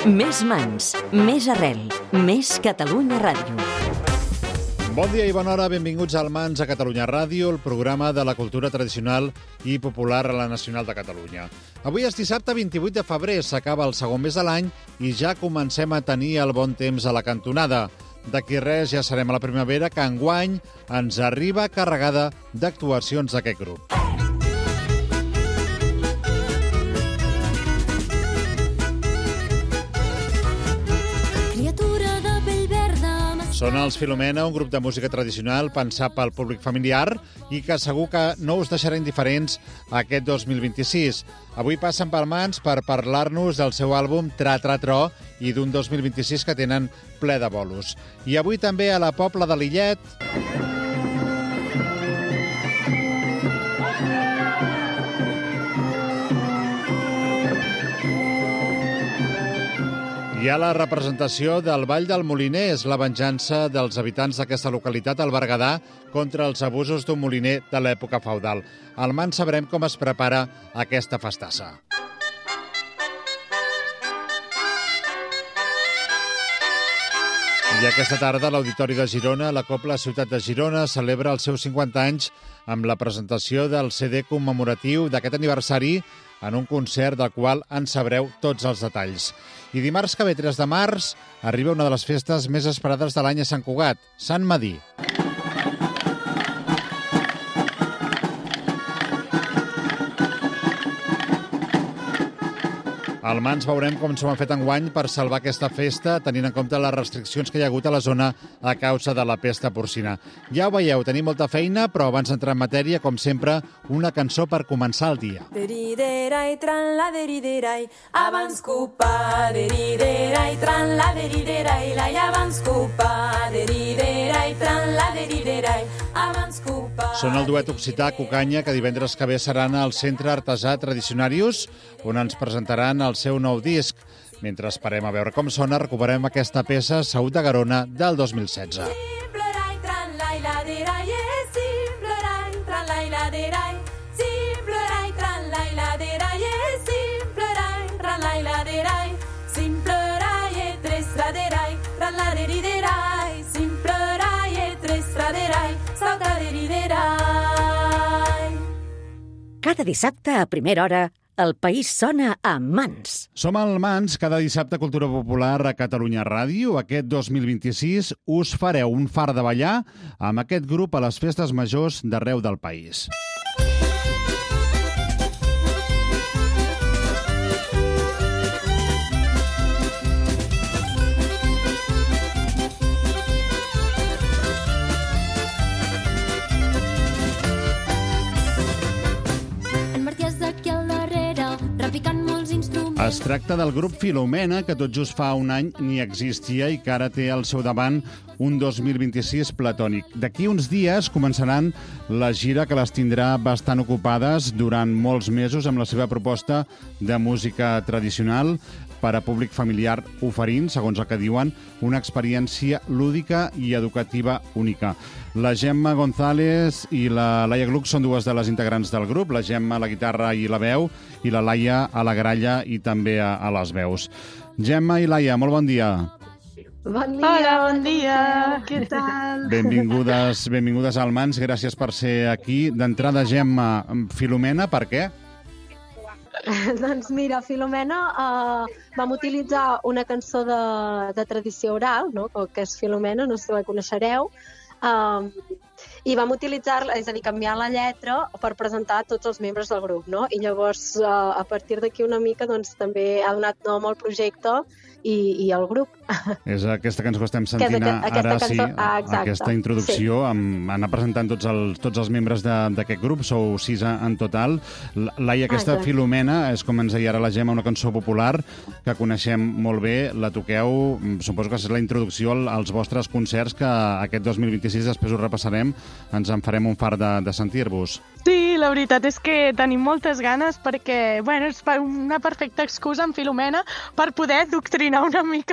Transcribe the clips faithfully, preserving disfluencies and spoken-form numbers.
Més mans, més arrel, més Catalunya Ràdio. Bon dia i bona hora, benvinguts al Mans a Catalunya Ràdio, el programa de la cultura tradicional i popular a la Nacional de Catalunya. Avui és dissabte vint-i-vuit de febrer, s'acaba el segon mes de l'any i ja comencem a tenir el bon temps a la cantonada. D'aquí res ja serem a la primavera, que enguany ens arriba carregada d'actuacions d'aquest grup. Són els Filomena, un grup de música tradicional pensat pel públic familiar i que segur que no us deixarà indiferents aquest dos mil vint-i-sis. Avui passen pel Mans per parlar-nos del seu àlbum Tra Tra Tro i d'un dos mil vint-i-sis que tenen ple de bolos. I avui també a la Pobla de Lillet... Hi ha la representació del Ball del Moliner, és la venjança dels habitants d'aquesta localitat, al Berguedà, contra els abusos d'un moliner de l'època feudal. Al Mans sabrem com es prepara aquesta festassa. I aquesta tarda, a l'Auditori de Girona, la Cobla Ciutat de Girona celebra els seus cinquanta anys amb la presentació del C D commemoratiu d'aquest aniversari en un concert del qual en sabreu tots els detalls. I dimarts que ve, tres de març, arriba una de les festes més esperades de l'any a Sant Cugat, Sant Medir. Al Mans veurem com s'ho han fet enguany per salvar aquesta festa, tenint en compte les restriccions que hi ha hagut a la zona a causa de la pesta porcina. Ja ho veieu, tenim molta feina, però abans d'entrar en matèria, com sempre, una cançó per començar el dia. Deriderai, tran la deriderai, abans copar, deriderai, tran la deriderai, lai abans copar, deriderai, tran la deriderai, abans copar. Són el duet occità Cucanya, que divendres que ve seran al Centre Artesà Tradicionarius, on ens presentaran el seu nou disc. Mentre esperem a veure com sona, recuperem aquesta peça Saúl de Garona del dos mil setze. Cada dissabte a primera hora, el país sona a Mans. Som al Mans, cada dissabte Cultura Popular a Catalunya Ràdio. Aquest dos mil vint-i-sis us fareu un far de ballar amb aquest grup a les festes majors d'arreu del país. Es tracta del grup Filomena, que tot just fa un any ni existia i que ara té al seu davant un dos mil vint-i-sis platònic. D'aquí uns dies començaran la gira que les tindrà bastant ocupades durant molts mesos amb la seva proposta de música tradicional per a públic familiar, oferint, segons el que diuen, una experiència lúdica i educativa única. La Gemma González i la Laia Gluck són dues de les integrants del grup, la Gemma a la guitarra i la veu, i la Laia a la gralla i també a, a les veus. Gemma i Laia, molt bon dia. Bon dia. Hola, bon dia. Què tal? Benvingudes, benvingudes al Mans, gràcies per ser aquí. D'entrada, Gemma, Filomena, per què? Doncs mira, Filomena uh, vam utilitzar una cançó de, de tradició oral, no? Que és Filomena, no sé si la coneixereu, um, i vam utilitzar-la, és a dir, canviar la lletra per presentar tots els membres del grup, no? I llavors, uh, a partir d'aquí una mica, doncs també ha donat nom al projecte i, i al grup. És aquesta cançó que estem sentint que aquest, ara, cançó, sí, ah, aquesta introducció, sí. amb anar presentant tots els, tots els membres d'aquest grup, sou sis en total. Laia, aquesta ah, Filomena, és com ens deia ara la Gemma, una cançó popular que coneixem molt bé, la toqueu, suposo que és la introducció als vostres concerts, que aquest dos mil vint-i-sis després ho repassarem, ens en farem un far de, de sentir-vos. Sí, la veritat és que tenim moltes ganes perquè, bueno, és una perfecta excusa en Filomena per poder doctrinar una mica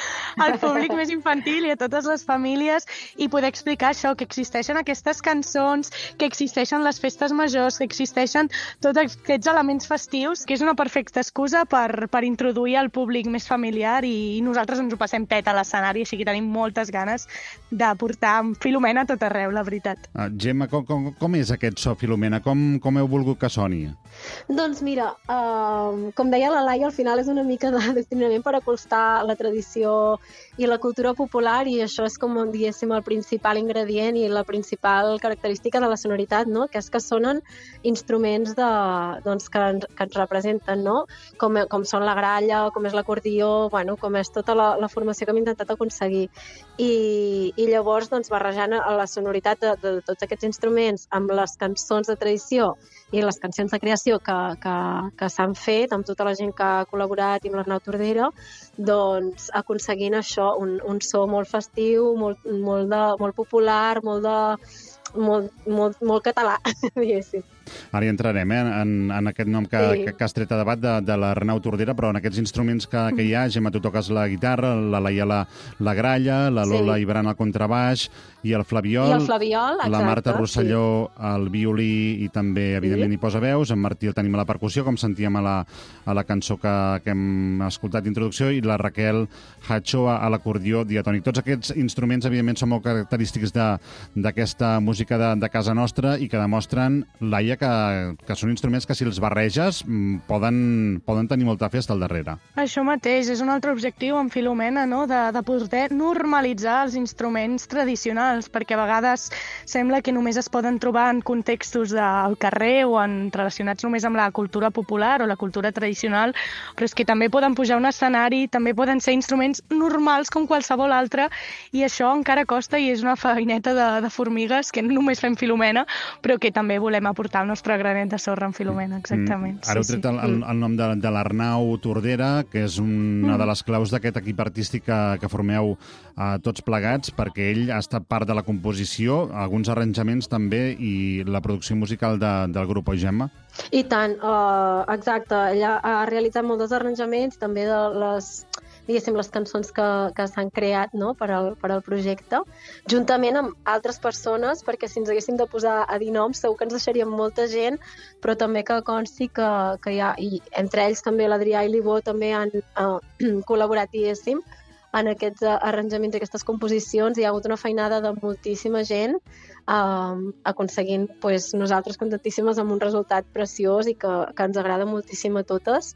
al públic més infantil i a totes les famílies i poder explicar això, que existeixen aquestes cançons, que existeixen les festes majors, que existeixen tots aquests elements festius, que és una perfecta excusa per, per introduir al públic més familiar i, i nosaltres ens ho passem pet a l'escenari, així que tenim moltes ganes de portar Filomena a tot arreu, la veritat. Uh, Gemma, com, com, com és aquest so Filomena? Com, com heu volgut que soni? Doncs mira, uh, com deia la Laia, al final és una mica de destinament per acostar la tradició i la cultura popular i això és com diguéssim el principal ingredient i la principal característica de la sonoritat, no? Que és que sonen instruments de, doncs, que, que ens representen, no? Com, com són la gralla, com és l'acordió, bueno, com és tota la, la formació que hem intentat aconseguir. I, i llavors doncs, barrejant la sonoritat de, de, de tots aquests instruments amb les cançons de tradició i les cancions de creació que, que, que s'han fet amb tota la gent que ha col·laborat i amb l'Arnau Tordera, doncs aconseguint això, un, un so molt festiu, molt, molt, de, molt popular, molt, de, molt, molt, molt català, diguéssim. Ara hi entrarem, eh, en, en aquest nom que, sí. que, que has tret a debat de, de l'Arnau Tordera, però en aquests instruments que, que hi ha, Gemma, tu toques la guitarra, la Laia la, la gralla, la Lola sí. Ibran el contrabaix i el Flabiol, I el Flabiol exacte, la Marta Rosselló sí. el violí i també, evidentment, sí. hi posa veus, en Martí el tenim a la percussió, com sentíem a la, a la cançó que, que hem escoltat d'introducció, i la Raquel Hacho a, a l'acordió diatònic. Tots aquests instruments, evidentment, són molt característics d'aquesta música de, de casa nostra i que demostren, Laia, que, que són instruments que si els barreges poden, poden tenir molta festa al darrere. Això mateix, és un altre objectiu en Filomena, no? de, de poder normalitzar els instruments tradicionals, perquè a vegades sembla que només es poden trobar en contextos del carrer o en relacionats només amb la cultura popular o la cultura tradicional, però és que també poden pujar a un escenari, també poden ser instruments normals com qualsevol altre, i això encara costa i és una feineta de, de formigues que no només fem Filomena, però que també volem aportar el nostre granet de sorra en Filomena, exactament. Mm. Ara heu tret el, el, el nom de, de l'Arnau Tordera, que és una mm. de les claus d'aquest equip artístic que, que formeu eh, tots plegats, perquè ell ha estat part de la composició, alguns arranjaments també, i la producció musical de, del grup, oi, Gemma? I tant, uh, exacte. Ella ha realitzat molts dels arranjaments, també de les... diguéssim, les cançons que, que s'han creat, no? per, al, per al projecte, juntament amb altres persones, perquè si ens haguéssim de posar a dir noms segur que ens deixaríem molta gent, però també que consti que, que hi ha, i entre ells també l'Adrià i l'Ibó també han uh, col·laborat, diguéssim, en aquests uh, arranjaments, aquestes composicions. Hi ha hagut una feinada de moltíssima gent uh, aconseguint pues, nosaltres contentíssimes amb un resultat preciós i que, que ens agrada moltíssim a totes.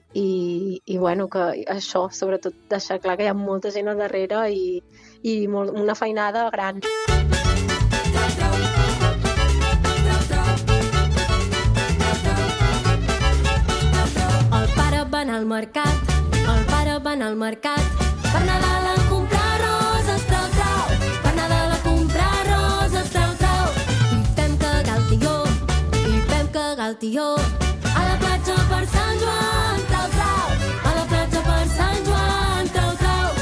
I, i bueno, que això, sobretot deixar clar que hi ha molta gent al darrere i, i molt, una feinada gran. El pare va anar al mercat, el pare va anar al mercat, per Nadal a comprar roses, trau, trau, per Nadal a comprar roses, trau, trau, i fem cagar el tió, i fem cagar el tió, a la platja per Sant Joan, trau, trau, a la platja per Sant Joan, trau, trau.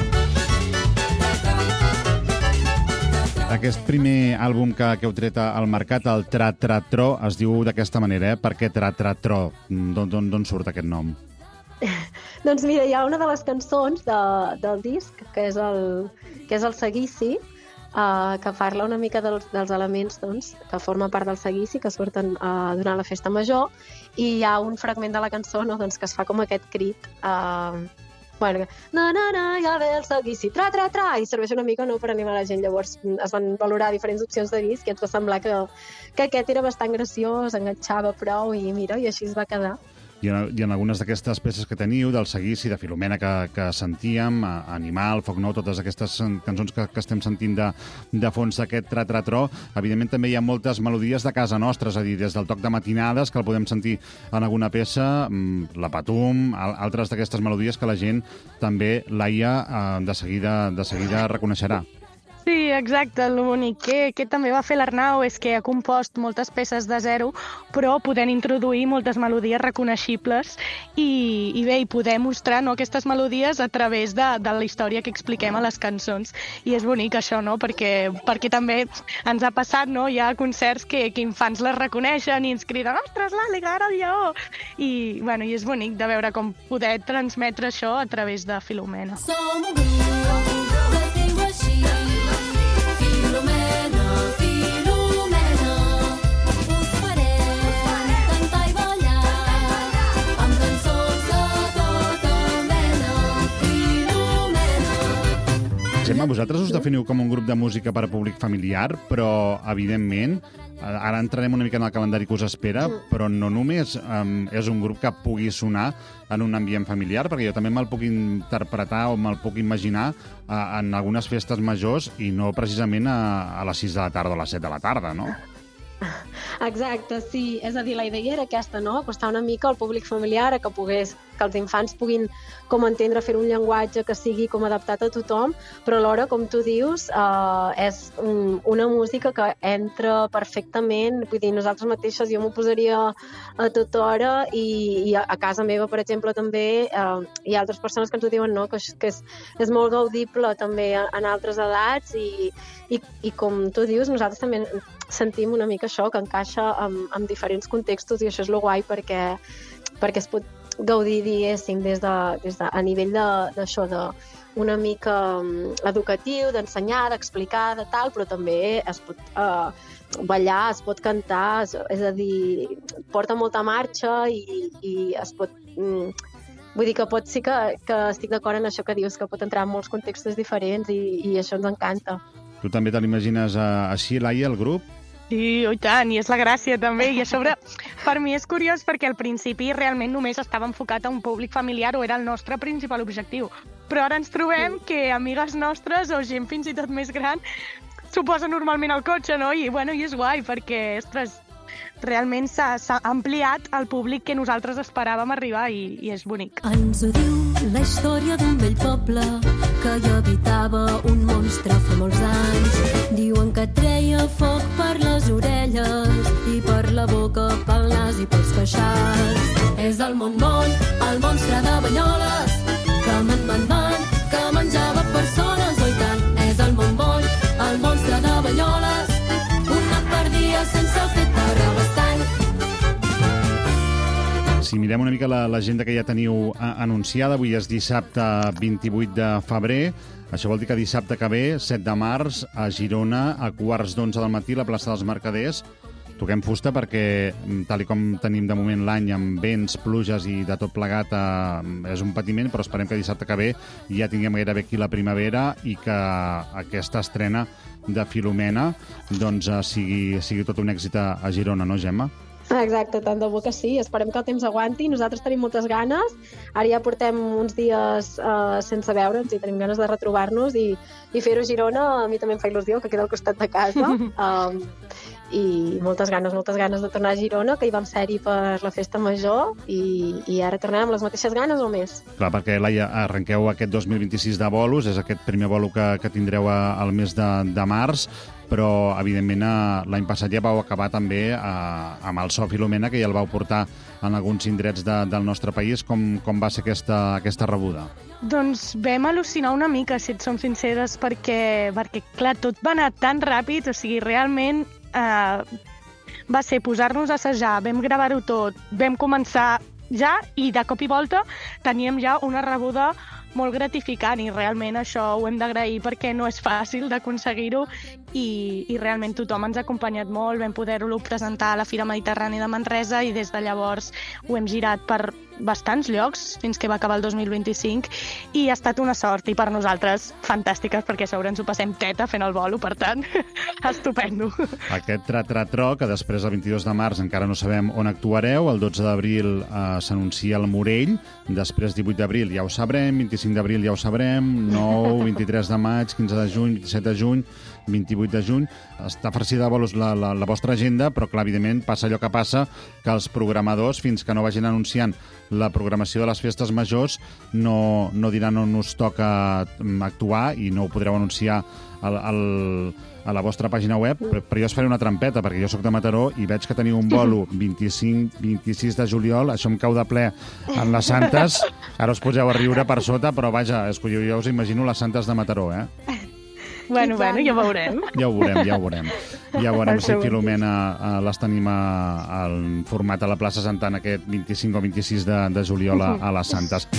Aquest primer àlbum que, que heu tret al mercat, el Tra Tra Tro, es diu d'aquesta manera, eh? Per què Tra Tra Tro? D'on surt aquest nom? Doncs mira, hi ha una de les cançons de, del disc, que és el, que és el Seguici, Uh, que parla una mica dels, dels elements doncs, que forma part del seguici, que surten uh, durant la festa major, i hi ha un fragment de la cançó, no, doncs, que es fa com aquest crit, uh, bueno, na, na, na, ja ve el seguici, tra, tra, tra, i serveix una mica, no, per animar la gent. Llavors es van valorar diferents opcions de disc i ens va semblar que, que aquest era bastant graciós, enganxava prou, i mira, i així es va quedar. I en, i en algunes d'aquestes peces que teniu, del Seguici, de Filomena, que, que sentíem, Animal, Foc Nou, totes aquestes cançons que, que estem sentint de, de fons d'aquest Tra Tra Tro, evidentment també hi ha moltes melodies de casa nostra, és a dir, des del toc de matinades, que el podem sentir en alguna peça, la Patum, altres d'aquestes melodies que la gent també, Laia, de seguida, de seguida reconeixerà. Sí, Sí, exacte, el bonic que, que també va fer l'Arnau és que ha compost moltes peces de zero, però podent introduir moltes melodies reconeixibles i, i bé, i poder mostrar, no, aquestes melodies a través de, de la història que expliquem a les cançons. I és bonic això, no? Perquè, perquè també ens ha passat, no? Hi ha concerts que, que infants les reconeixen i ens criden «Ostres, l'Àliga, ara el lleó!» I, bueno, i és bonic de veure com poder transmetre això a través de Filomena. Som un grup que es diu així, Filomena, Filomena, us farem cantar i ballar amb cançons de tota mena, Filomena. Gemma, vosaltres us definiu com un grup de música per a públic familiar, però, evidentment, ara entrarem una mica en el calendari que us espera, però no només um, és un grup que pugui sonar en un ambient familiar, perquè jo també me'l puc interpretar o me'l puc imaginar uh, en algunes festes majors i no precisament a, a les sis de la tarda o a les set de la tarda, no? Exacte, sí. És a dir, la idea era aquesta, no? Acostar una mica al públic familiar a que pogués, que els infants puguin com entendre, fer un llenguatge que sigui com adaptat a tothom, però alhora, com tu dius, eh, és un, una música que entra perfectament. Vull dir, nosaltres mateixes, jo m'ho posaria a tota hora i, i a, a casa meva, per exemple, també eh, hi ha altres persones que ens ho diuen, no? Que, que és, és molt gaudible també en altres edats i, i, i com tu dius, nosaltres també sentim una mica això, que encaixa amb, amb diferents contextos i això és lo guai perquè, perquè es pot gaudir, diguéssim, des de, des de, a nivell d'això, de, de una mica um, educatiu, d'ensenyar, d'explicar, de tal, però també es pot uh, ballar, es pot cantar, és, és a dir, porta molta marxa i, i es pot... Um, vull dir que pot sí que, que estic d'acord en això que dius, que pot entrar en molts contextos diferents i, i això ens encanta. Tu també te l'imagines uh, així, Laia, el grup? Sí, oh, i tant, i és la gràcia també, i a sobre per mi és curiós perquè al principi realment només estava enfocat a un públic familiar o era el nostre principal objectiu, però ara ens trobem que amigues nostres o gent fins i tot més gran s'ho posa normalment al cotxe, no? I, bueno, i és guai perquè, ostres, realment s'ha ampliat el públic que nosaltres esperàvem arribar i, i és bonic. Ens ho diu la història d'un vell poble que hi habitava un monstre fa molts anys. Diuen que treia foc per les orelles i per la boca, pel nas i pels queixals. És el Montmon, el monstre de Banyoles, que man, man, man, que menjava persones, oi tant. És el Montmon, el monstre de Banyoles, un nap per dia sense el fet de rebastany. Si mirem una mica l'agenda que ja teniu anunciada, avui és dissabte vint-i-vuit de febrer, això vol dir que dissabte que ve, set de març, a Girona, a quarts d'onze del matí, a la plaça dels Mercaders, toquem fusta perquè, tal i com tenim de moment l'any amb vents, pluges i de tot plegat, eh, és un patiment, però esperem que dissabte que ve ja tinguem gairebé aquí la primavera i que aquesta estrena de Filomena doncs, eh, sigui, sigui tot un èxit a, a Girona, no, Gemma? Exacte, tant de bo que sí. Esperem que el temps aguanti. Nosaltres tenim moltes ganes. Ara ja portem uns dies uh, sense veure'ns i tenim ganes de retrobar-nos i, i fer-ho a Girona. A mi també em fa il·lusió, que queda al costat de casa. Um, I moltes ganes, moltes ganes de tornar a Girona, que hi vam ser-hi per la festa major i, i ara tornem amb les mateixes ganes o més. Clar, perquè, Laia, arrenqueu aquest dos mil vint-i-sis de bolos, és aquest primer bolo que, que tindreu a, al mes de, de març, però, evidentment, l'any passat ja vau acabar també a, amb el so Filomena, que ja el vau portar en alguns indrets de, del nostre país. Com, com va ser aquesta, aquesta rebuda? Doncs vam al·lucinar una mica, si et som sinceres, perquè, perquè clar, tot va anar tan ràpid, o sigui, realment eh, va ser posar-nos a assajar, vam gravar-ho tot, vam començar ja i de cop i volta teníem ja una rebuda molt gratificant i realment això ho hem d'agrair perquè no és fàcil d'aconseguir-ho i, i realment tothom ens ha acompanyat molt, vam poder-lo presentar a la Fira Mediterrània de Manresa i des de llavors ho hem girat per bastants llocs fins que va acabar el dos mil vint-i-cinc i ha estat una sort i per nosaltres fantàstica perquè a sobre ens ho passem teta fent el bolo, per tant, estupendo. Aquest tra-tra-tro, que després el vint-i-dos de març encara no sabem on actuareu, el dotze d'abril eh, s'anuncia el Morell, després divuit d'abril ja ho sabrem, vint-i-cinc d'abril ja ho sabrem, nou, vint-i-tres de maig, quinze de juny, vint-i-set de juny, vint-i-vuit divuit de juny. Està farcida de bolos la, la, la vostra agenda, però clar, evidentment, passa allò que passa, que els programadors, fins que no vagin anunciant la programació de les festes majors, no, no diran on us toca actuar i no ho podreu anunciar al, al, a la vostra pàgina web, però, però jo us faré una trampeta, perquè jo sóc de Mataró i veig que teniu un bolo vint-i-cinc vint-i-sis de juliol, això em cau de ple en les Santes, ara us poseu a riure per sota, però vaja, escolliu, jo us imagino les Santes de Mataró, eh? Bueno, bueno, ja ho veurem. Ja ho veurem, ja ho veurem. Ja veurem si Filomena les tenim al format a la plaça Santana aquest vint-i-cinc o vint-i-sis de, de juliol a, a les Santes.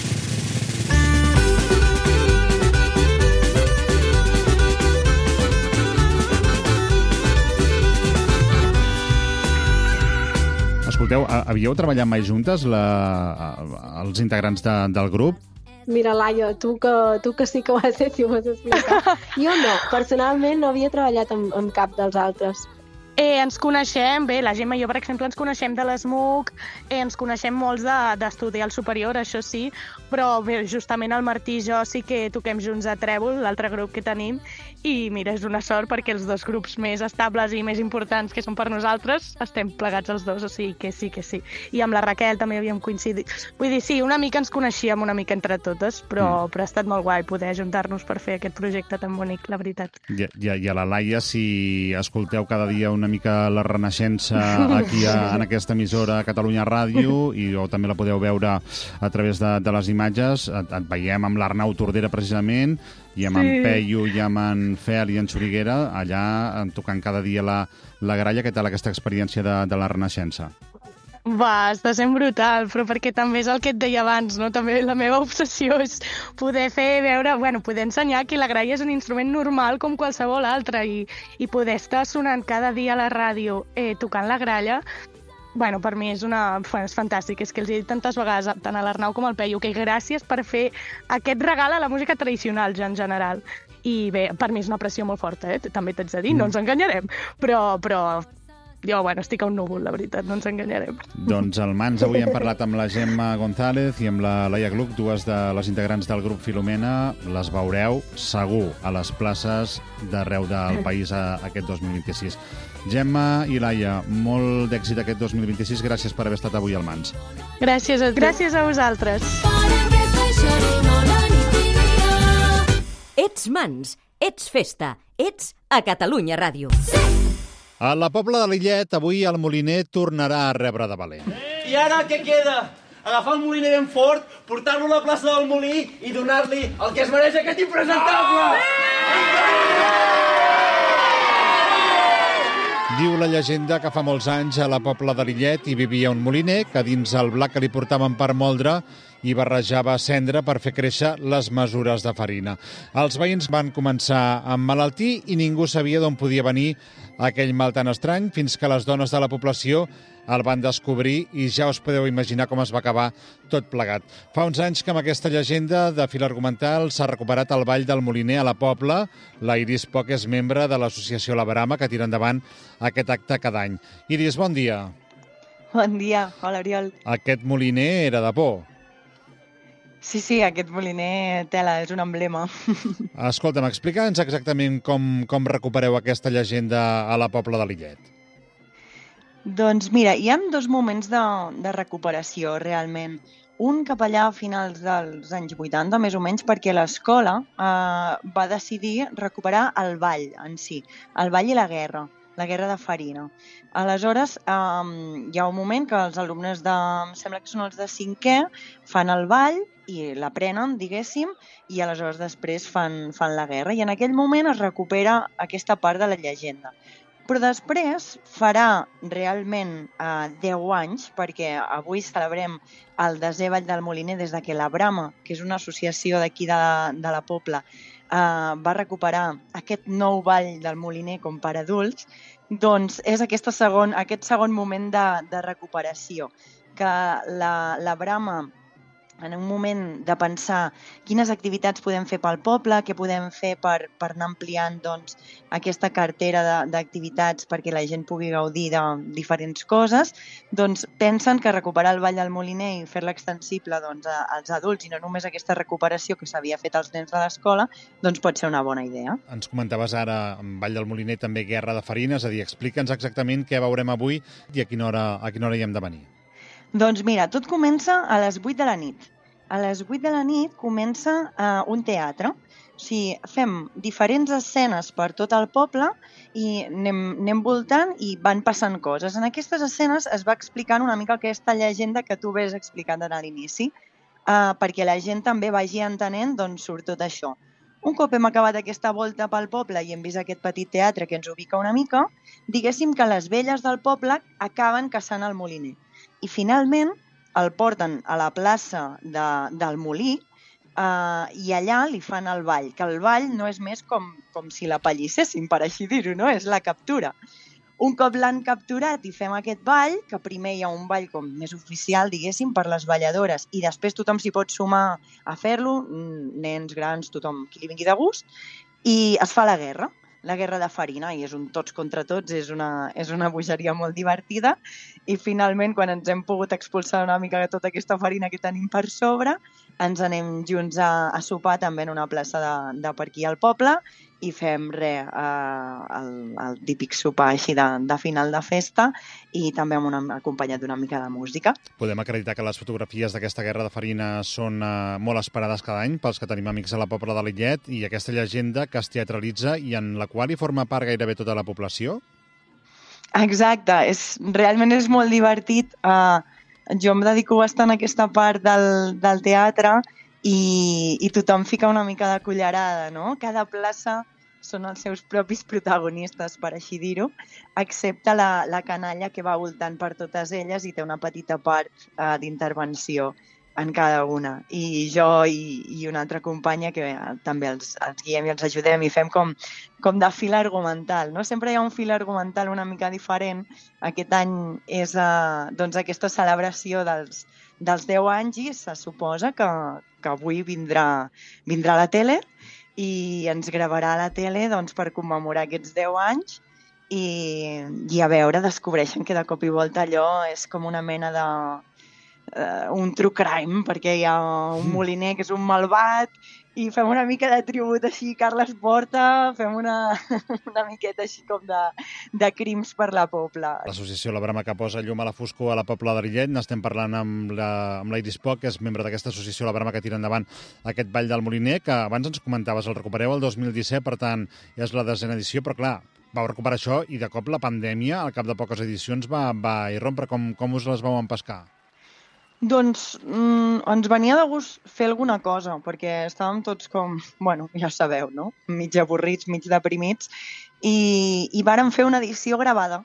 Escolteu, havíeu treballat mai juntes la, els integrants de, del grup? Mira, Laia, tu que, tu que sí que ho has fet i ho has explicat. Jo no, personalment no havia treballat amb, amb cap dels altres. Eh, ens coneixem, bé, la Gemma i jo, per exemple, ens coneixem de l'ESMUC, eh, ens coneixem molts d'estudiar de, al superior, això sí, però bé, justament el Martí i jo sí que toquem junts a Trèvol, l'altre grup que tenim, i mira, és una sort perquè els dos grups més estables i més importants que són per nosaltres estem plegats els dos, o sigui que sí, que sí. I amb la Raquel també havíem coincidit. Vull dir, sí, una mica ens coneixíem una mica entre totes, però, mm. però ha estat molt guai poder ajuntar-nos per fer aquest projecte tan bonic, la veritat. I, i, i a la Laia, si escolteu cada dia una mica la Renaixença aquí a, en aquesta emissora a Catalunya Ràdio, i o també la podeu veure a través de, de les imatges, et, et veiem amb l'Arnau Tordera precisament, i amb sí. en Peyu i amb en Fel i en Xuriguera, allà tocant cada dia la, la gralla. Què tal aquesta experiència de, de la Renaixença? Va, està sent brutal, però perquè també és el que et deia abans, no? També la meva obsessió és poder fer veure, bueno, poder ensenyar que la gralla és un instrument normal com qualsevol altre i, i poder estar sonant cada dia a la ràdio eh, tocant la gralla, bueno, per mi és, una, és fantàstic. És que els he dit tantes vegades, tant a l'Arnau com al Peyu, que gràcies per fer aquest regal a la música tradicional, ja en general. I bé, per mi és una pressió molt forta, eh? També t'haig de dir, mm. no ens enganyarem, però... però jo, bueno, estic a un núvol, la veritat, no ens enganyarem. Doncs al Mans avui hem parlat amb la Gemma González i amb la Laia Gluck, dues de les integrants del grup Filomena. Les veureu segur a les places d'arreu del país a, aquest dos mil vint-i-sis. Gemma i Laia, molt d'èxit aquest dos mil vint-i-sis. Gràcies per haver estat avui al Mans. Gràcies a tu. Gràcies a vosaltres. Ets Mans, ets festa, ets a Catalunya Ràdio. Sí! A la Pobla de Lillet, avui el moliner tornarà a rebre de valent. I ara què queda? Agafar el moliner ben fort, portar-lo a la plaça del Molí i donar-li el que es mereix aquest impresentable! Diu la llegenda que fa molts anys a la Pobla de Lillet hi vivia un moliner que dins el blat que li portaven per moldre i barrejava cendra per fer créixer les mesures de farina. Els veïns van començar a emmalaltir i ningú sabia d'on podia venir aquell mal tan estrany, fins que les dones de la població el van descobrir i ja us podeu imaginar com es va acabar tot plegat. Fa uns anys que amb aquesta llegenda de fil argumental s'ha recuperat el Ball del Moliner a la Pobla. La Iris Poc és membre de l'associació La Brama, que tira endavant aquest acte cada any. Iris, bon dia. Bon dia. Hola, Oriol. Aquest moliner era de por. Sí, sí, aquest moliner tela, és un emblema. Escolta'm, explica'ns exactament com, com recupereu aquesta llegenda a la Pobla de Lillet. Doncs mira, hi ha dos moments de, de recuperació, realment. Un cap allà a finals dels anys vuitanta, més o menys, perquè l'escola eh, va decidir recuperar el ball en si, el ball i la guerra, la guerra de farina. Aleshores, eh, hi ha un moment que els alumnes de, em sembla que són els de cinquè, fan el ball i l'aprenen, diguéssim, i aleshores després fan, fan la guerra. I en aquell moment es recupera aquesta part de la llegenda. Però després farà realment eh, deu anys, perquè avui celebrem el desè Ball del Moliner des de que la Brama, que és una associació d'aquí de, de la Pobla, eh, va recuperar aquest nou Ball del Moliner com per adults, doncs és aquesta segon, aquest segon moment de, de recuperació, que la, la Brama en un moment de pensar quines activitats podem fer pel poble, què podem fer per, per anar ampliant doncs, aquesta cartera d'activitats perquè la gent pugui gaudir de diferents coses, doncs pensen que recuperar el Ball del Moliner i fer-la extensible doncs, als adults i no només aquesta recuperació que s'havia fet als nens de l'escola, doncs pot ser una bona idea. Ens comentaves ara, en Ball del Moliner, també Guerra de Farina, és a dir, explica'ns exactament què veurem avui i a quina hora, a quina hora hi hem de venir. Doncs mira, tot comença a les vuit de la nit. A les vuit de la nit comença uh, un teatre. O sigui, fem diferents escenes per tot el poble i anem, anem voltant i van passant coses. En aquestes escenes es va explicant una mica aquesta llegenda que tu ves explicant a l'inici, uh, perquè la gent també vagi entenent d'on surt tot això. Un cop hem acabat aquesta volta pel poble i hem vist aquest petit teatre que ens ubica una mica, diguéssim que les velles del poble acaben caçant el moliner. I finalment el porten a la plaça de, del Molí eh, i allà li fan el ball, que el ball no és més com, com si la pallissessin, per així dir-ho, no? És la captura. Un cop l'han capturat i fem aquest ball, que primer hi ha un ball com més oficial, diguéssim, per les balladores, i després tothom s'hi pot sumar a fer-lo, nens, grans, tothom qui li vingui de gust, i es fa la guerra. La guerra de farina, i és un tots contra tots, és una, és una bogeria molt divertida, i finalment, quan ens hem pogut expulsar una mica de tota aquesta farina que tenim per sobre, ens anem junts a, a sopar també en una plaça de, de per aquí al poble, i fem res, eh, el, el típic sopar així de, de final de festa, i també amb una, acompanyat d'una mica de música. Podem acreditar que les fotografies d'aquesta guerra de farina són eh, molt esperades cada any pels que tenim amics a la Pobla de Lillet, i aquesta llegenda que es teatralitza i en la qual hi forma part gairebé tota la població? Exacte, és, realment és molt divertit. Uh, jo em dedico bastant a aquesta part del, del teatre i, i tothom fica una mica de cullerada, no? Cada plaça són els seus propis protagonistes, per així dir-ho, excepte la, la canalla que va voltant per totes elles i té una petita part uh, d'intervenció en cada una. I jo i, i una altra companya que eh, també els, els guiem i els ajudem i fem com, com de fil argumental, no? Sempre hi ha un fil argumental una mica diferent. Aquest any és uh, doncs aquesta celebració dels, dels deu anys i se suposa que, que avui vindrà, vindrà a la tele i ens gravarà a la tele doncs, per commemorar aquests deu anys i, i a veure, descobreixen que de cop i volta allò és com una mena de uh, un true crime, perquè hi ha un moliner que és un malvat i fem una mica de tribut així, Carles Porta, fem una, una miqueta així com de, de crims per la Pobla. L'associació La Brama que posa llum a la foscor a la Pobla de Lillet, n'estem parlant amb la, amb l'Iris Poc, que és membre d'aquesta associació La Brama que tira endavant aquest Ball del Moliner, que abans ens comentaves, el recupereu el dos mil disset, per tant, és la desena edició, però clar, vau recuperar això i de cop la pandèmia, al cap de poques edicions, va, va irrompre. Com, com us les vau empescar? Doncs mm, ens venia de gust fer alguna cosa, perquè estàvem tots com, bueno, ja sabeu, no? Mig avorrits, mig deprimits, i, i vàrem fer una edició gravada.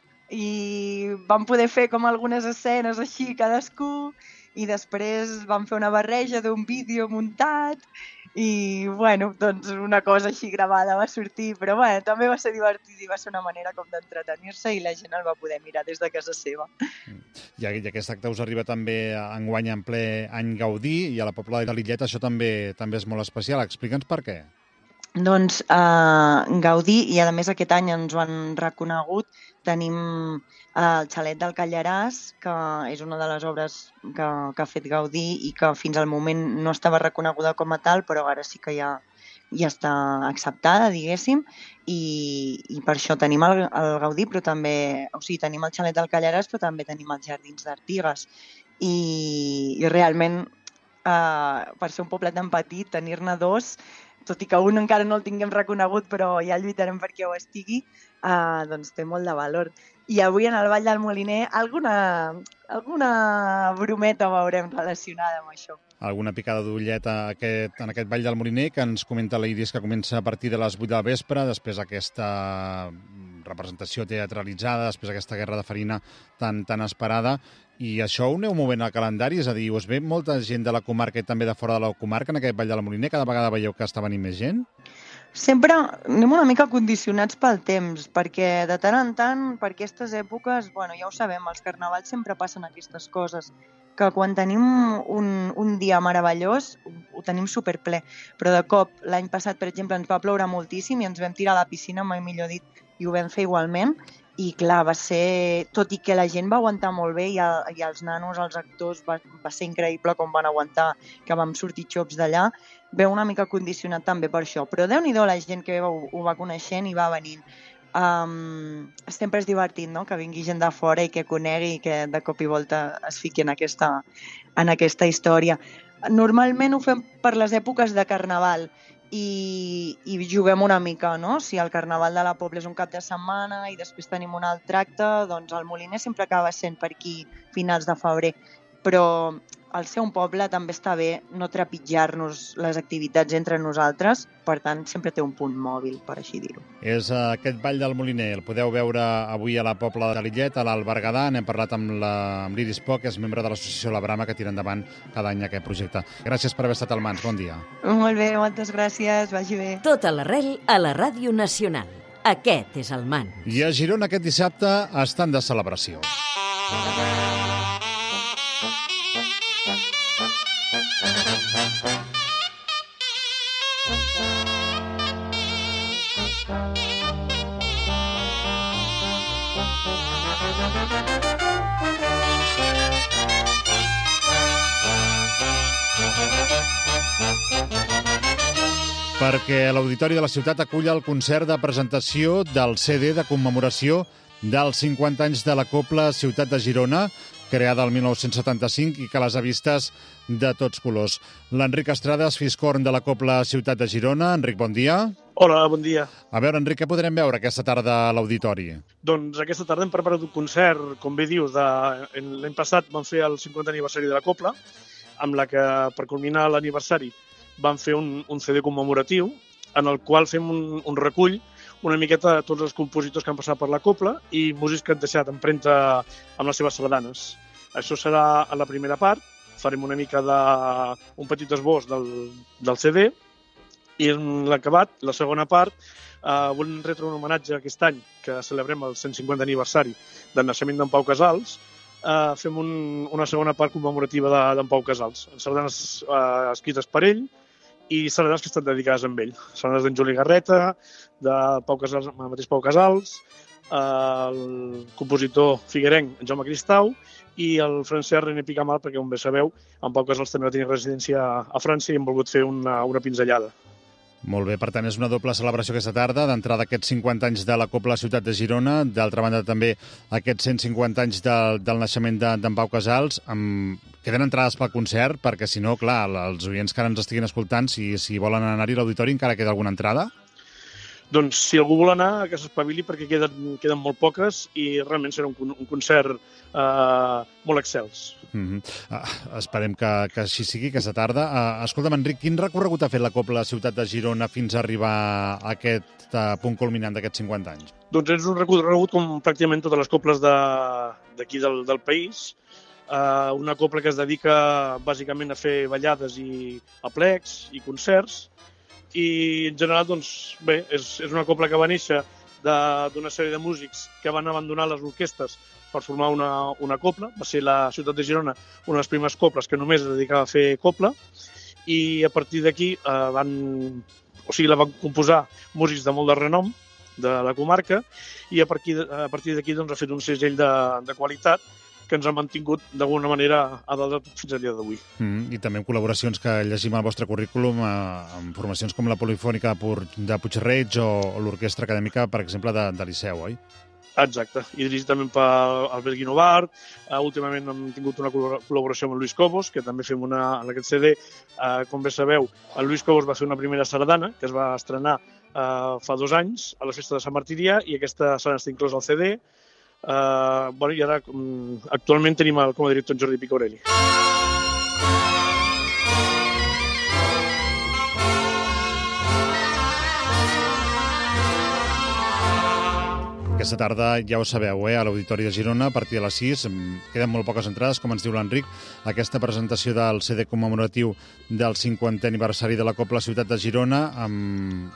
I vam poder fer com algunes escenes així cadascú, i després vam fer una barreja d'un vídeo muntat, i, bueno, doncs una cosa així gravada va sortir, però, bueno, també va ser divertit i va ser una manera com d'entretenir-se i la gent el va poder mirar des de casa seva. I, i aquest acte us arriba també enguany en ple any Gaudí i a la Pobla de Lillet això també també és molt especial. Explica'ns per què. Doncs eh, Gaudí, i a més aquest any ens ho han reconegut, tenim eh, el Xalet del Callaràs, que és una de les obres que, que ha fet Gaudí i que fins al moment no estava reconeguda com a tal, però ara sí que ja, ja està acceptada, diguéssim, i, i per això tenim el, el Gaudí, però també, o sigui, tenim el Xalet del Callaràs, però també tenim els Jardins d'Artigues. I, i realment, eh, per ser un poble tan petit, tenir-ne dos, tot i que un encara no el tinguem reconegut, però ja lluitarem perquè ho estigui, eh, doncs té molt de valor. I avui en el Ball del Moliner alguna, alguna brometa veurem relacionada amb això. Alguna picada d'ullet aquest, en aquest Ball del Moliner, que ens comenta l'Iris, que comença a partir de les vuit del vespre, després aquesta representació teatralitzada, després aquesta guerra de farina tan, tan esperada. I això ho aneu movent al calendari? És a dir, us ve molta gent de la comarca i també de fora de la comarca en aquest Ball del Moliner? Cada vegada veieu que està venint més gent? Sempre anem una mica condicionats pel temps, perquè de tant en tant, per aquestes èpoques, bueno, ja ho sabem, als carnavals sempre passen aquestes coses. que quan tenim un, un dia meravellós ho tenim superple, però de cop l'any passat, per exemple, ens va ploure moltíssim i ens vam tirar a la piscina, mai millor dit, i ho vam fer igualment, i clar, va ser, tot i que la gent va aguantar molt bé i, a, i els nanos, els actors, va, va ser increïble com van aguantar, que vam sortir xops d'allà, ve una mica condicionat també per això, però Déu-n'hi-do la gent que ho, ho va coneixent i va venint. Um, sempre és divertit, no?, que vingui gent de fora i que conegui i que de cop i volta es fiqui en aquesta, en aquesta història. Normalment ho fem per les èpoques de Carnaval i, i juguem una mica, no? Si el Carnaval de la Pobla és un cap de setmana i després tenim un altre acte, doncs el Moliner sempre acaba sent per aquí finals de febrer, però al ser un poble també està bé no trepitjar-nos les activitats entre nosaltres, per tant sempre té un punt mòbil, per així dir-ho. És aquest ball del Moliner, el podeu veure avui a la Pobla de Lillet, a l'Alt Berguedà. N'hem parlat amb l'Iris Poch, que és membre de l'associació La Brama, que tira endavant cada any aquest projecte. Gràcies per haver estat al Mans, bon dia. Molt bé, moltes gràcies, vagi bé. Tot a l'arrel a la Ràdio Nacional. Aquest és el Mans. I a Girona aquest dissabte estan de celebració. Perquè l'Auditori de la Ciutat acull el concert de presentació del C D de commemoració dels cinquanta anys de la Cobla Ciutat de Girona, creada el mil nou-cents setanta-cinc i que les ha vistes de tots colors. L'Enric Estrades, fiscorn de la Cobla Ciutat de Girona. Enric, bon dia. Hola, bon dia. A veure, Enric, què podrem veure aquesta tarda a l'Auditori? Doncs aquesta tarda hem preparat un concert, com bé dius, de... l'any passat vam fer el cinquanta aniversari de la Cobla, amb la que, per culminar l'aniversari, vam fer un, un C D commemoratiu en el qual fem un, un recull una miqueta de tots els compositors que han passat per la Cobla i músics que han deixat empremta amb les seves sardanes. Això serà a la primera part, farem una mica de un petit esbós del, del C D i en l'acabat, la segona part, eh, volem retre un homenatge aquest any que celebrem el cent cinquanta aniversari del naixement d'en Pau Casals. Eh, fem un, una segona part commemorativa d'en Pau Casals, sardanes eh, escrites per ell i sardanes que estan dedicades a ell. Sardanes d'en Juli Garreta, de Pau Casals, el mateix Pau Casals, el compositor figuerenc, en Jaume Cristau, i el francès René Picamal, perquè, com bé sabeu, en Pau Casals també va tenir residència a França i hem volgut fer una, una pinzellada. Molt bé, per tant, és una doble celebració aquesta tarda, d'entrada aquests cinquanta anys de la Cobla Ciutat de Girona, d'altra banda també aquests cent cinquanta anys de, del naixement d'en de, Pau Casals. Amb... Queden entrades pel concert, perquè si no, clar, els oients que ara ens estiguin escoltant, si, si volen anar-hi a l'auditori, encara queda alguna entrada? Doncs si algú vol anar, que s'espavili perquè queden, queden molt poques i realment serà un, un concert eh, molt excels. Mm-hmm. uh, esperem que, que així sigui aquesta tarda. Uh, escolta'm, Enric, quin recorregut ha fet la Cobla Ciutat de Girona fins a arribar a aquest uh, punt culminant d'aquests cinquanta anys? Doncs és un recorregut com pràcticament totes les cobles d'aquí de, del, del país. Uh, una cobla que es dedica bàsicament a fer ballades i aplecs i concerts. I en general, doncs, bé, és, és una cobla que va néixer d'una sèrie de músics que van abandonar les orquestres per formar una, una cobla. Va ser la ciutat de Girona una de les primeres cobles que només es dedicava a fer cobla i a partir d'aquí eh, van, o sigui, la van composar músics de molt de renom de la comarca i a partir, a partir d'aquí doncs, ha fet un segell de, de qualitat que ens ha mantingut d'alguna manera a dalt de tot fins al dia d'avui. Mm, I també amb col·laboracions que llegim al vostre currículum eh, amb formacions com la Polifònica de Puig-reig o, o l'Orquestra Acadèmica, per exemple, de, de Liceu, oi? Exacte, i dirigit també per Albert Guinovart. Uh, últimament hem tingut una col·laboració amb el Lluís Cobos, que també fem una, en aquest C D. Uh, com bé sabeu, el Lluís Cobos va fer una primera sardana, que es va estrenar uh, fa dos anys a la festa de Sant Martirià, i aquesta sardana està inclosa al C D. Uh, bueno, i ara um, actualment tenim el, com a director en Jordi Picorelli. Aquesta tarda, ja ho sabeu, eh, a l'Auditori de Girona, a partir de les sis, queden molt poques entrades, com ens diu l'Enric, aquesta presentació del C D commemoratiu del cinquantè aniversari de la Cobla Ciutat de Girona, amb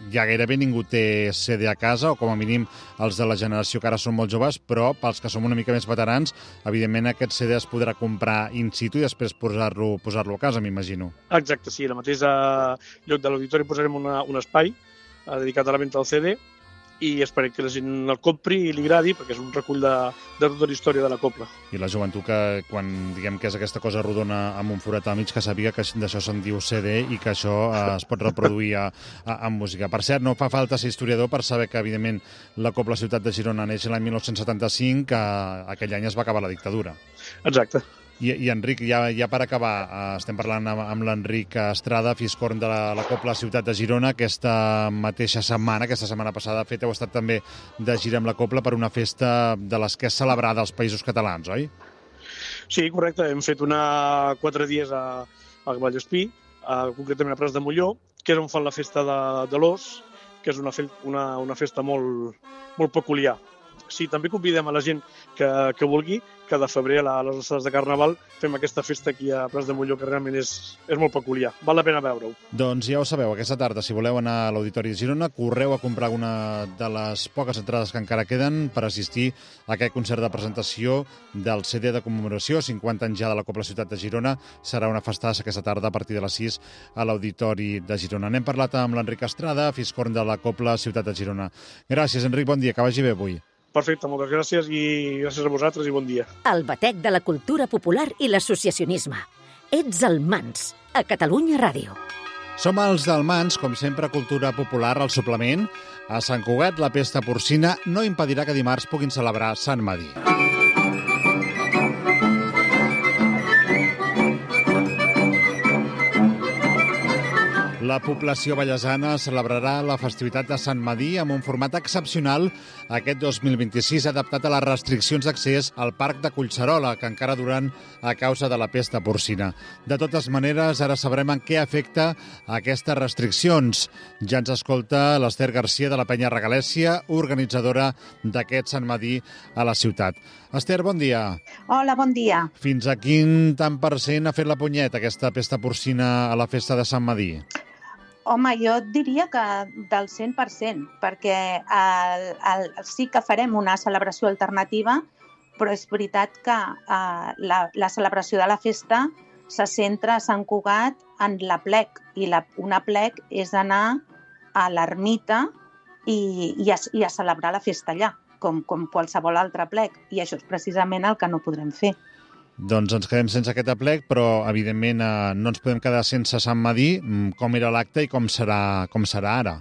ja gairebé ningú té C D a casa, o com a mínim els de la generació que ara són molt joves, però pels que som una mica més veterans, evidentment aquest C D es podrà comprar in situ i després posar-lo posar-lo a casa, m'imagino. Exacte, sí. Al mateix lloc de l'auditori posarem una, un espai eh, dedicat a la venda del C D i esperem que la gent el compri i li agradi, perquè és un recull de, de tota la història de la cobla. I la joventut que, quan diguem que és aquesta cosa rodona amb un forat al mig, que sàpiga que d'això se'n diu C D i que això eh, es pot reproduir a, a, en música. Per cert, no fa falta ser historiador per saber que, evidentment, la Cobla Ciutat de Girona neix l'any mil nou-cents setanta-cinc, que aquell any es va acabar la dictadura. Exacte. I, i Enric, ja, ja per acabar, eh, estem parlant amb, amb l'Enric Estrada, fiscorn de la, la Cobla Ciutat de Girona. Aquesta mateixa setmana, aquesta setmana passada, de fet, heu estat també de gira amb la Cobla per una festa de les que és celebrada als Països Catalans, oi? Sí, correcte. Hem fet una quatre dies a, a Vallespí, a, concretament a Prats de Molló, que és on fan la festa de, de l'Os, que és una, fe, una, una festa molt, molt peculiar. Sí, també convidem a la gent que, que vulgui que de febrer, a les alçades de Carnaval, fem aquesta festa aquí a Prats de Molló, que realment és, és molt peculiar. Val la pena veure-ho. Doncs ja ho sabeu, aquesta tarda, si voleu anar a l'Auditori de Girona, correu a comprar una de les poques entrades que encara queden per assistir a aquest concert de presentació del C D de commemoració, cinquanta anys ja de la Cobla Ciutat de Girona. Serà una festassa aquesta tarda a partir de les sis a l'Auditori de Girona. N'hem parlat amb l'Enric Estrada, fiscorn de la Cobla Ciutat de Girona. Gràcies, Enric, bon dia, que vagi bé avui. Perfecte, moltes gràcies i gràcies a vosaltres i bon dia. El batec de la cultura popular i l'associacionisme. Ets el Mans, a Catalunya Ràdio. Som els del Mans, com sempre, cultura popular al suplement. A Sant Cugat, la pesta porcina no impedirà que dimarts puguin celebrar Sant Medir. La població vallesana celebrarà la festivitat de Sant Medir amb un format excepcional aquest dos mil vint-i-sis, adaptat a les restriccions d'accés al Parc de Collserola, que encara duran a causa de la pesta porcina. De totes maneres, ara sabrem en què afecta aquestes restriccions. Ja ens escolta l'Ester Garcia de la Penya Regalèssia, organitzadora d'aquest Sant Medir a la ciutat. Esther, bon dia. Hola, bon dia. Fins a quin tant per cent ha fet la punyeta aquesta pesta porcina a la festa de Sant Medir? Home, jo et diria que del cent per cent, perquè el, el, sí que farem una celebració alternativa, però és veritat que eh, la, la celebració de la festa se centra a Sant Cugat en la plec, i la, una plec és anar a l'ermita i, i, a, i a celebrar la festa allà, com, com qualsevol altre plec, i això és precisament el que no podrem fer. Doncs ens quedem sense aquest aplec, però evidentment eh, no ens podem quedar sense Sant Medir. Com era l'acte i com serà, com serà ara?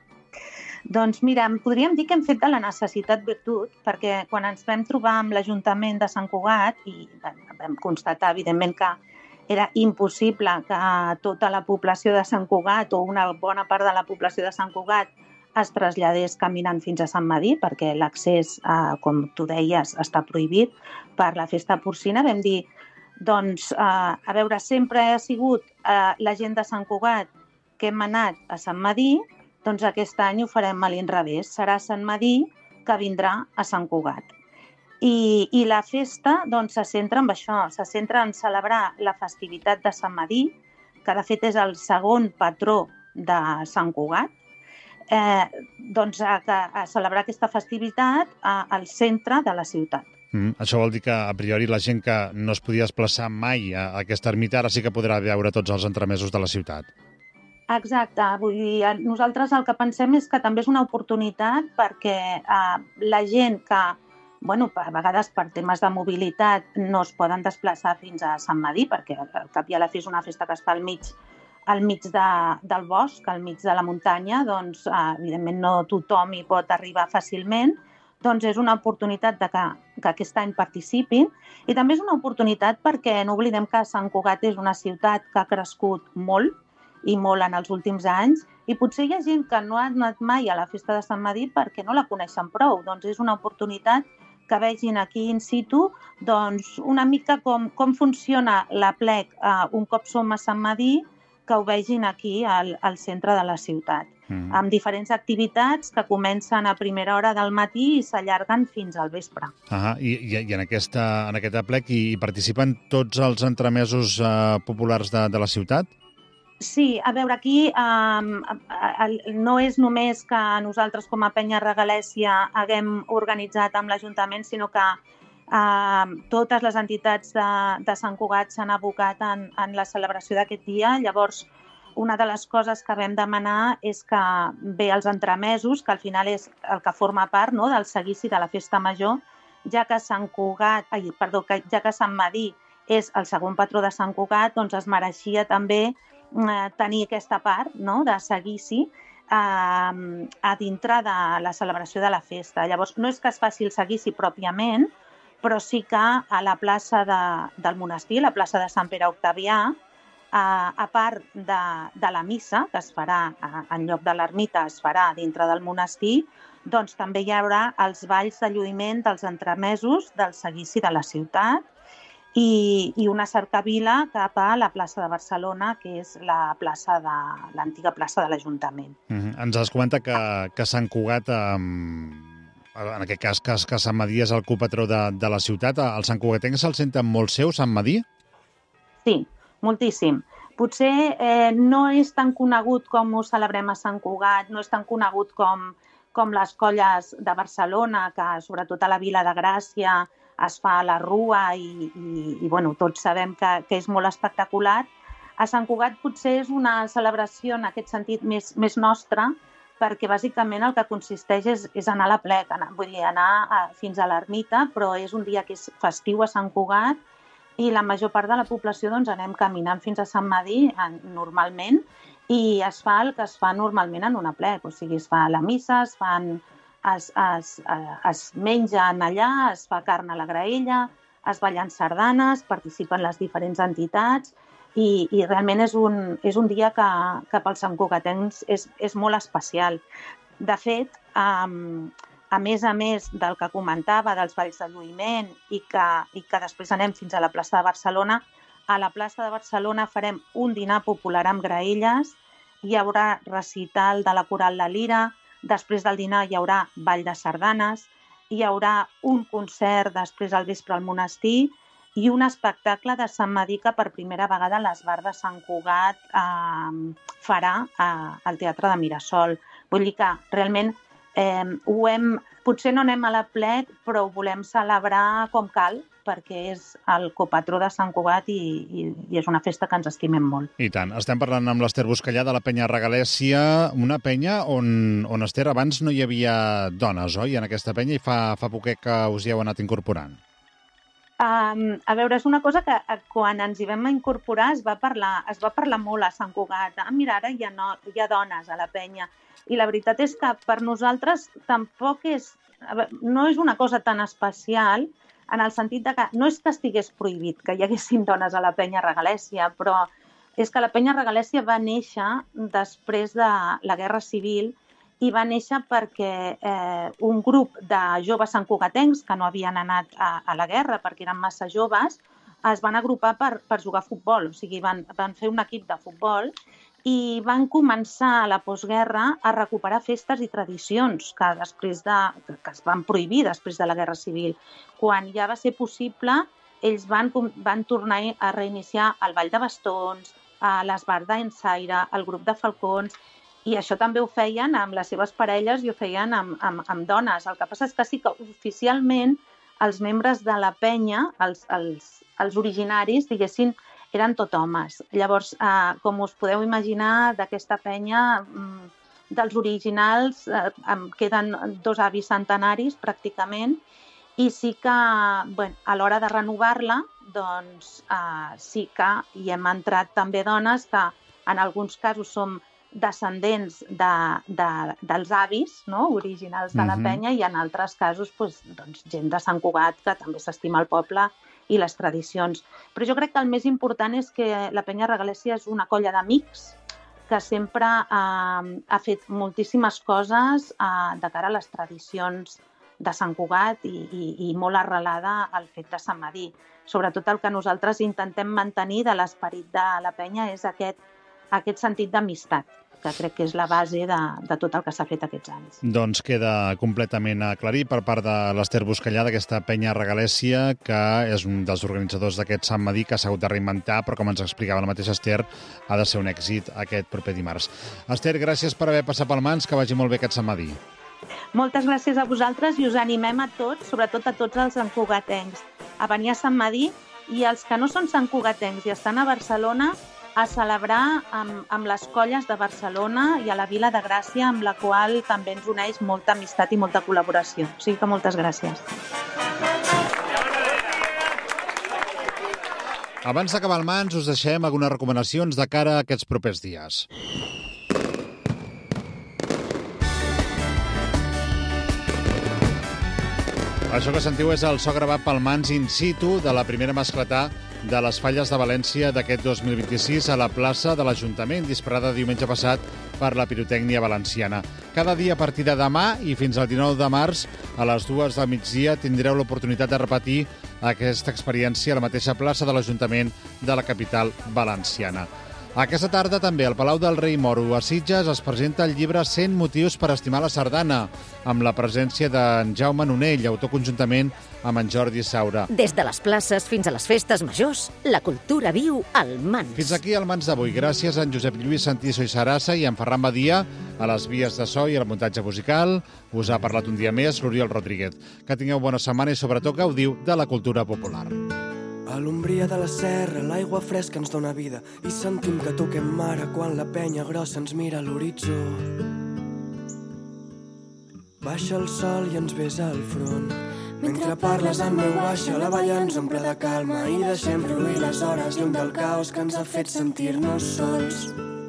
Doncs mira, podríem dir que hem fet de la necessitat virtut, perquè quan ens vam trobar amb l'Ajuntament de Sant Cugat i vam constatar, evidentment, que era impossible que tota la població de Sant Cugat o una bona part de la població de Sant Cugat es traslladés caminant fins a Sant Medir, perquè l'accés, eh, com tu deies, està prohibit per la festa porcina. Vam dir, doncs, eh, a veure, sempre ha sigut eh, la gent de Sant Cugat que hem anat a Sant Medir, doncs aquest any ho farem a l'inrevés. Serà Sant Medir que vindrà a Sant Cugat. I, i la festa doncs, se centra en això, se centra en celebrar la festivitat de Sant Medir, que de fet és el segon patró de Sant Cugat, Eh, doncs a, a celebrar aquesta festivitat a, al centre de la ciutat. Mm, això vol dir que, a priori, la gent que no es podia desplaçar mai a, a aquesta ermita ara sí que podrà veure tots els entremesos de la ciutat. Exacte. Vull dir, nosaltres el que pensem és que també és una oportunitat perquè eh, la gent que, bueno, a vegades per temes de mobilitat no es poden desplaçar fins a Sant Medir, perquè al cap i a la fi és una festa que està al mig al mig de, del bosc, al mig de la muntanya, doncs, eh, evidentment no tothom hi pot arribar fàcilment, doncs és una oportunitat de que, que aquest any participin i també és una oportunitat perquè no oblidem que Sant Cugat és una ciutat que ha crescut molt i molt en els últims anys i potser hi ha gent que no ha anat mai a la festa de Sant Medir perquè no la coneixen prou, doncs és una oportunitat que vegin aquí in situ doncs, una mica com, com funciona la plec eh, un cop som a Sant Medir, que ho vegin aquí al, al centre de la ciutat, mm. amb diferents activitats que comencen a primera hora del matí i s'allarguen fins al vespre. Ah, i, i, i en, aquesta, en aquest aplec hi, hi participen tots els entremesos eh, populars de, de la ciutat? Sí, a veure, aquí um, no és només que nosaltres com a Penya Regalèssia haguem organitzat amb l'Ajuntament, sinó que uh, totes les entitats de, de Sant Cugat s'han abocat en, en la celebració d'aquest dia. Llavors, una de les coses que vam demanar és que bé els entremesos, que al final és el que forma part, no?, del seguici de la Festa Major, ja que Sant Cugat, ai, perdó, que ja que Sant Medir és el segon patró de Sant Cugat, doncs es mereixia també tenir aquesta part, no?, de seguici eh, a dintre de la celebració de la festa. Llavors, no és que es faci el seguici pròpiament, però sí que a la plaça de, del monestir, la plaça de Sant Pere Octavià, eh, a part de, de la missa, que es farà eh, en lloc de l'ermita, es farà dintre del monestir, doncs també hi haurà els balls de lluïment dels entremesos del seguici de la ciutat, I, i una cercavila cap a la plaça de Barcelona, que és la plaça de l'antiga plaça de l'Ajuntament. Mm-hmm. Ens has comentat que, que Sant Cugat, eh, en aquest cas que, que Sant Medir és el copatró de, de la ciutat, els santcugatencs se'l senten molt seu, Sant Medir? Sí, moltíssim. Potser eh, no és tan conegut com ho celebrem a Sant Cugat, no és tan conegut com, com les colles de Barcelona, que sobretot a la Vila de Gràcia es fa a la Rua i, i, i bueno, tots sabem que, que és molt espectacular. A Sant Cugat potser és una celebració en aquest sentit més, més nostra, perquè bàsicament el que consisteix és, és anar a la plec, anar, vull dir, anar a, fins a l'ermita, però és un dia que és festiu a Sant Cugat i la major part de la població doncs, anem caminant fins a Sant Medir normalment i es fa el que es fa normalment en una plec, o sigui, es fa la missa, es fan... Es, es, es mengen allà, es fa carn a la graella, es ballen sardanes, participen les diferents entitats i, i realment és un, és un dia que, que pels santcugatencs és, és molt especial. De fet, um, a més a més del que comentava dels balls de lluïment i que, i que després anem fins a la plaça de Barcelona, a la plaça de Barcelona farem un dinar popular amb graelles, hi haurà recital de la Coral La Lira. Després del dinar hi haurà ball de sardanes, hi haurà un concert després al vespre al monestir i un espectacle de Sant Medir que per primera vegada l'Esbar de Sant Cugat eh, farà eh, al Teatre de Mirasol. Vull dir que realment eh, ho hem, potser no anem a la plec, però ho volem celebrar com cal, perquè és el copatró de Sant Cugat i, i, i és una festa que ens estimem molt. I tant. Estem parlant amb l'Ester Buscallà de la Penya Regalèssia, una penya on, on Ester, abans no hi havia dones, oi, en aquesta penya, i fa, fa poquet que us hi heu anat incorporant. Um, a veure, és una cosa que quan ens hi vam incorporar es va parlar, es va parlar molt a Sant Cugat. Ah, mira, ara hi ha, no, hi ha dones a la penya. I la veritat és que per nosaltres tampoc és... No és una cosa tan especial, en el sentit de que no és que estigués prohibit que hi haguessin dones a la Penya Regalèssia, però és que la Penya Regalèssia va néixer després de la Guerra Civil i va néixer perquè eh, un grup de joves santcugatencs que no havien anat a, a la guerra perquè eren massa joves, es van agrupar per, per jugar a futbol, o sigui, van, van fer un equip de futbol i van començar a la postguerra a recuperar festes i tradicions que després de, que es van prohibir després de la Guerra Civil. Quan ja va ser possible, ells van, van tornar a reiniciar el ball de bastons, l'esbar d'ensaire, el grup de falcons, i això també ho feien amb les seves parelles i ho feien amb, amb, amb dones. El que passa és que sí que oficialment els membres de la penya, els, els, els originaris, diguessin, eren tot homes. Llavors, eh, com us podeu imaginar, d'aquesta penya, dels originals, eh, em queden dos avis centenaris, pràcticament, i sí que, bueno, a l'hora de renovar-la, doncs eh, sí que hi hem entrat també dones que en alguns casos som descendents de, de, dels avis, no?, originals de la penya, i en altres casos doncs, doncs, gent de Sant Cugat que també s'estima el poble i les tradicions. Però jo crec que el més important és que la Penya Regalèssia és una colla d'amics que sempre eh, ha fet moltíssimes coses eh, de cara a les tradicions de Sant Cugat i, i, i molt arrelada al fet de Sant Medir. Sobretot el que nosaltres intentem mantenir de l'esperit de la penya és aquest, aquest sentit d'amistat. que crec que és la base de, de tot el que s'ha fet aquests anys. Doncs queda completament aclarit per part de l'Ester Buscallà, d'aquesta penya regalèssia, que és un dels organitzadors d'aquest Sant Madí, que s'ha hagut de reinventar, però com ens explicava la mateixa Ester, ha de ser un èxit aquest proper dimarts. Ester, gràcies per haver passat pel Mans, que vagi molt bé aquest Sant Madí. Moltes gràcies a vosaltres i us animem a tots, sobretot a tots els santcugatencs, a venir a Sant Madí, i els que no són santcugatencs i estan a Barcelona, a celebrar amb, amb les colles de Barcelona i a la Vila de Gràcia, amb la qual també ens uneix molta amistat i molta col·laboració. O sigui que moltes gràcies. Abans d'acabar el Mans, us deixem algunes recomanacions de cara a aquests propers dies. Això que sentiu és el so gravat pel Mans in situ de la primera mascletà de les Falles de València d'aquest dos mil vint-i-sis a la plaça de l'Ajuntament, disparada diumenge passat per la pirotècnia valenciana. Cada dia a partir de demà i fins al dinou de març a les dues del migdia tindreu l'oportunitat de repetir aquesta experiència a la mateixa plaça de l'Ajuntament de la capital valenciana. Aquesta tarda també al Palau del Rei Moro a Sitges es presenta el llibre cent motius per estimar la sardana, amb la presència d'en Jaume Nonell, autor conjuntament amb en Jordi Saura. Des de les places fins a les festes majors, la cultura viu al Mans. Fins aquí el Mans d'avui. Gràcies a en Josep Lluís Santiso i Sarassa i a en Ferran Badia a les vies de so i al muntatge musical. Us ha parlat un dia més l'Oriol Rodríguez. Que tingueu bona setmana i sobretot gaudiu de la cultura popular. A l'ombria de la serra, l'aigua fresca ens dóna vida i sentim que toquem mare quan la penya grossa ens mira a l'horitzó. Baixa el sol i ens besa al front. Mentre parles en veu baixa, la vall ens omple de calma i deixem fluir les hores lluny del caos que ens ha fet sentir-nos sols.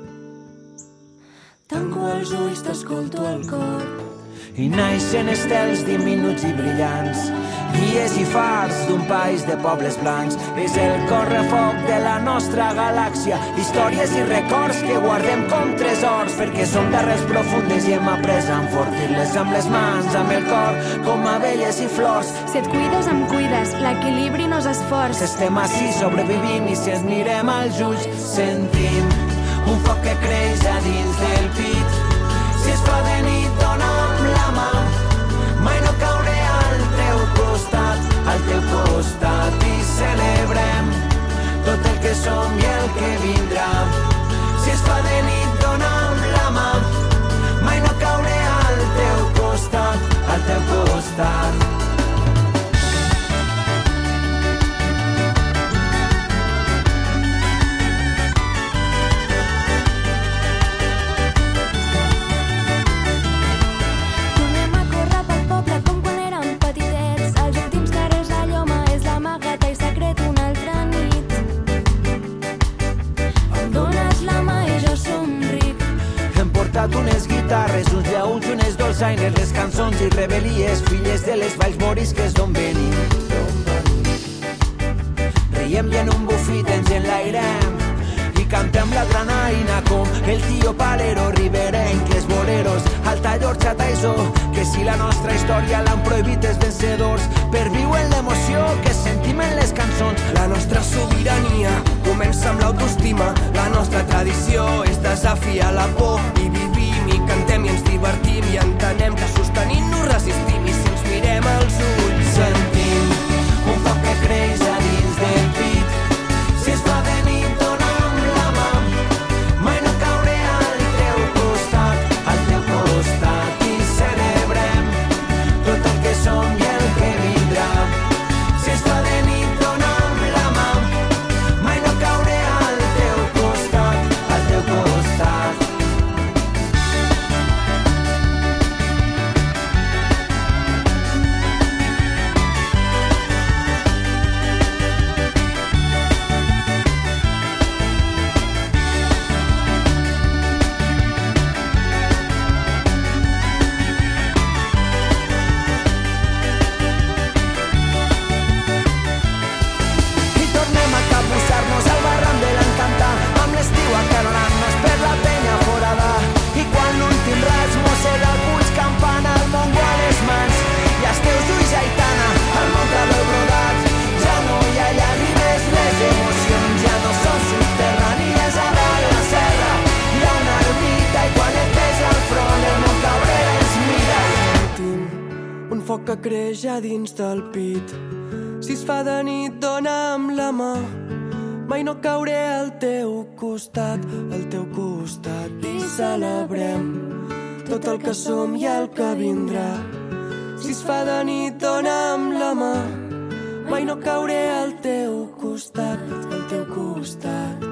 Tanco els ulls, t'escolto al cor. I naixen estels diminuts i brillants, guies i fars d'un país de pobles blancs. És el correfoc de la nostra galàxia, històries i records que guardem com tresors, perquè som d'arrels profundes i hem après a enfortir-les amb les mans, amb el cor, com abelles i flors. Si et cuides, em cuides, l'equilibri no és esforç. Si estem així, sobrevivim i si ens mirem als ulls, sentim un foc que creix a dins del pit. Si es fa de nit, dona'm la mà, mai no cauré al teu costat, al teu costat, i celebrem tot el que som i el que vindrà. Si es fa de nit, dona'm la mà, mai no cauré al teu costat, al teu costat. Unes guitarres, uns llaüts, unes dolçaines, les cançons i rebel·lies, filles de les valls morisques d'on venim. Riem i en un bufit ens enlairem i cantem la granaïna com el tio Palero, riberenques, boleros, Alta Llorja, Taizó, que si la nostra història l'han prohibit els vencedors, perviuen l'emoció que sentim en les cançons. La nostra sobirania comença amb l'autoestima, la nostra tradició és desafiar la por i vivim i cantem i ens divertim i entenem que sostenint-nos resistim i si ens mirem als ulls sentim un foc que creix a dins del pit. Si es fa de nit, dona'm la mà, mai no cauré al teu costat, al teu costat, i celebrem tot el que som i el que vindrà. Si es fa de nit, dona'm la mà, mai no cauré al teu costat, al teu costat. mereix a dins del pit. Si es fa de nit, dona'm la mà. Mai no cauré al teu costat, al teu costat. I celebrem tot el que som i el que vindrà. Si es fa de nit, dona'm la mà. Mai no cauré al teu costat, al teu costat.